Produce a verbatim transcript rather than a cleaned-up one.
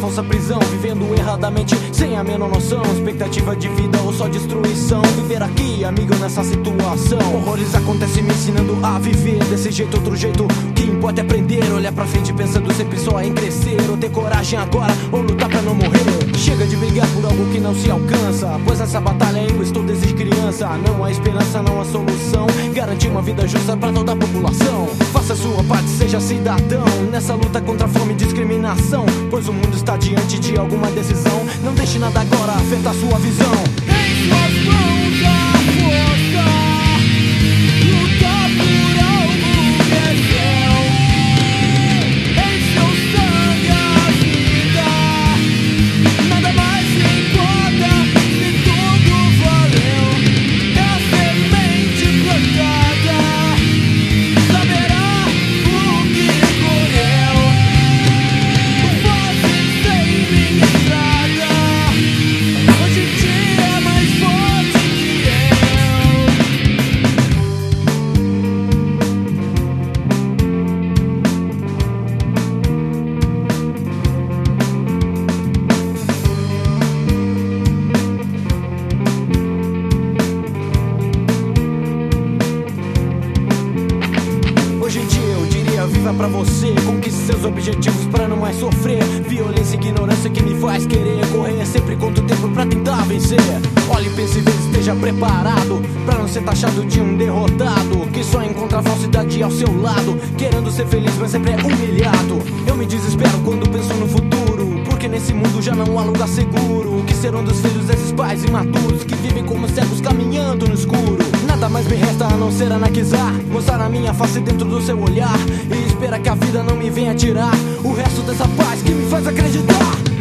falsa prisão, vivendo erradamente sem a menor noção. Expectativa de vida ou só destruição. Viver aqui, amigo, nessa situação. Horrores acontecem me ensinando a viver desse jeito, outro jeito. O que importa é aprender, olhar pra frente pensando sempre só em crescer. Ou ter coragem agora, ou lutar pra não morrer. Chega de brigar por algo que não se alcança, pois essa batalha eu estou desde criança. Não há esperança, não há solução. Garantir uma vida justa pra toda a população. Faça a sua parte, seja cidadão nessa luta contra a fome e discriminação, pois o mundo está diante de alguma decisão. Não deixe nada agora afetar sua visão. Em suas mãos a força, luta por algo que é seu. Em seu sangue a vida, nada mais importa se tudo valeu. É a semente plantada, saberá o que colheu. Fazem sem minha estrada, hoje em dia é mais forte que Hoje em dia eu diria, viva pra você, conquiste seus objetivos pra não mais sofrer. Violência e ignorância que me faz querer correr sempre contra o tempo pra tentar vencer. Olhe, pense e veja, esteja preparado pra não ser taxado de um derrotado que só encontra a falsidade ao seu lado, querendo ser feliz mas sempre é humilhado. Eu me desespero quando penso no futuro, porque nesse mundo já não há lugar seguro. O que serão dos filhos desses pais imaturos que vivem como cegos caminhando no escuro? Nada mais me resta a não ser anaquizar, mostrar a minha face dentro do seu olhar e esperar que a vida não me venha tirar o resto dessa paz que me faz acreditar.